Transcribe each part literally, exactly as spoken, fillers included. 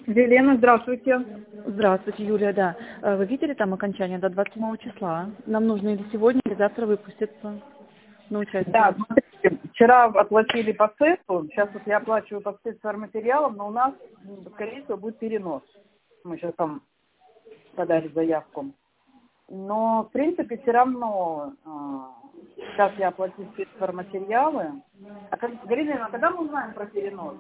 Елена, здравствуйте. Здравствуйте, Юлия, да. Э, Вы видели там окончание до двадцать седьмого числа? Нам нужно или сегодня, или завтра выпуститься на участие. Да, смотрите, вчера оплатили по цеху, сейчас вот я оплачиваю по спецматериалам, но у нас, м, скорее всего, будет перенос. Мы сейчас там подали заявку. Но, в принципе, все равно а, сейчас я оплатил спецматериалы. А как, Галина, а когда мы узнаем про перенос?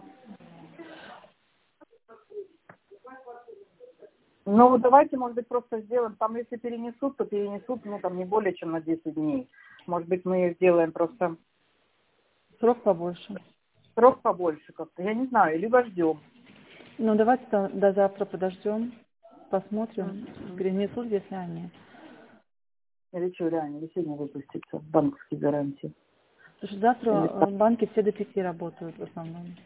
Ну, давайте, может быть, просто сделаем, там, если перенесут, то перенесут, ну, там, не более чем на десять дней. Может быть, мы сделаем просто Срок побольше. срок побольше как-то, я не знаю, либо ждем. Ну, давайте до, до завтра подождем, посмотрим, Мгм. перенесут, если они. Или что, реально, или сегодня выпустится банковские гарантии. Потому что завтра Или так. э, банки все до пяти работают в основном.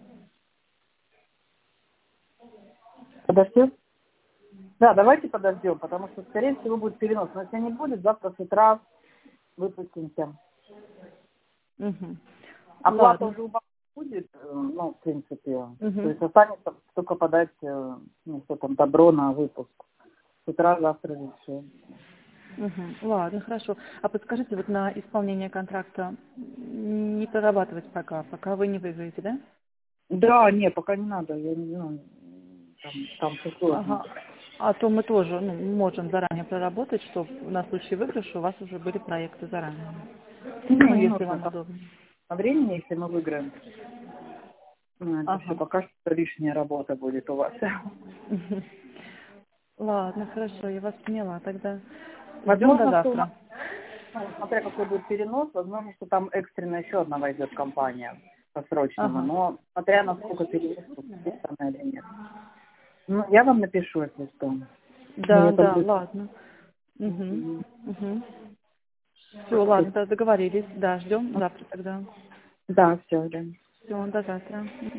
Подождем? Да, давайте подождем, потому что, скорее всего, будет перенос. Но если не будет, завтра с утра выпустимся. Угу. Оплата Ладно. уже у банка будет, э, ну, в принципе. То Угу. есть останется только подать, э, ну, что там, добро на выпуск. С утра завтра же все. Угу. Ладно, хорошо. А подскажите, вот на исполнение контракта не прорабатывать пока, пока вы не выиграете, да? Да, не, пока не надо. Я не знаю, там, там все сложно. Ага. А то мы тоже ну, можем заранее проработать, чтобы на случай выигрыша у вас уже были проекты заранее. Не, Ну, не если нужно. вам Там удобно. по времени, если мы выиграем, ну, это все Ага. пока что лишняя работа будет у вас. Ладно, хорошо, я вас поняла. Тогда ждем до Возможно, что у нас, завтра. ну, смотря какой будет перенос, возможно, что там экстренно еще одна войдет компания по срочному, Ага. но смотря на сколько перенесут, есть она или нет. Ну, я вам напишу, если что. Да, Я там да, буду. ладно. Угу. Мгм. Угу. Все, ладно, тогда договорились. Да, ждем завтра тогда. Да, все, да. Все, до завтра.